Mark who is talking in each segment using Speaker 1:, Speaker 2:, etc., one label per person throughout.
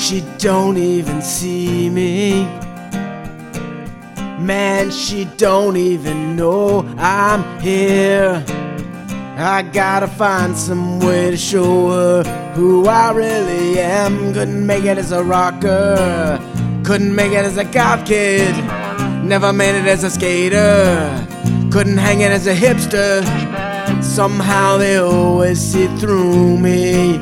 Speaker 1: She don't even see me. Man, she don't even know I'm here. I gotta find some way to show her who I really am. Couldn't make it as a rocker, couldn't make it as a goth kid, never made it as a skater, couldn't hang it as a hipster. Somehow they always see through me.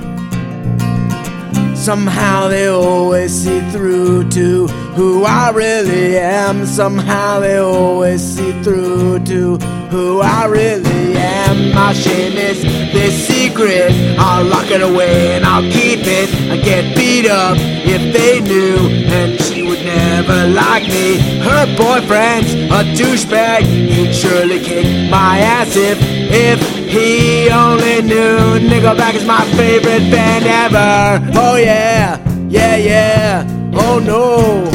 Speaker 1: Somehow they always see through to who I really am. Somehow they always see through to who I really am. My shame is this secret. I'll lock it away and I'll keep it. I get beat up if they knew, and she would never like me. Her boyfriend's a douchebag. He'd surely kick my ass if he only knew. Nickelback is my favorite band ever. Oh yeah, yeah, yeah, oh no.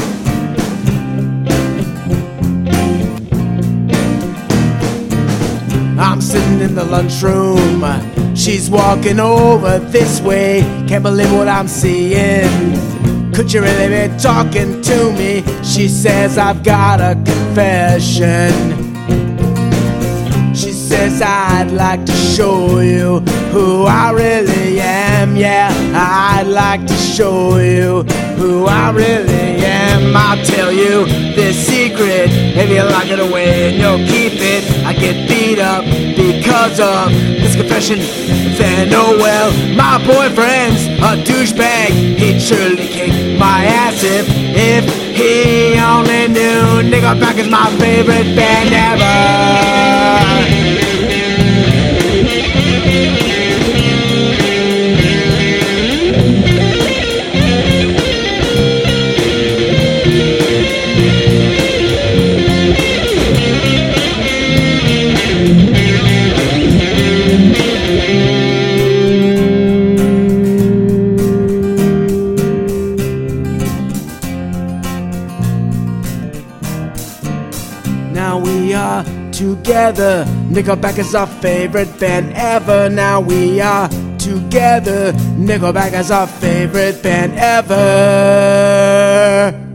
Speaker 1: I'm sitting in the lunchroom, she's walking over this way. Can't believe what I'm seeing. Could you really be talking to me? She says I've got a confession. She says I'd like to show you who I really am. Yeah, I'd like to show you who I really am. I'll tell you this secret. If you lock it away and you'll keep it, I get beat up because of this confession. Then oh well, my boyfriend's a douchebag. He'd surely kick my ass if he only knew. Nickelback is my favorite band ever. Now we are together. Nickelback is our favorite band ever. Now we are together. Nickelback is our favorite band ever.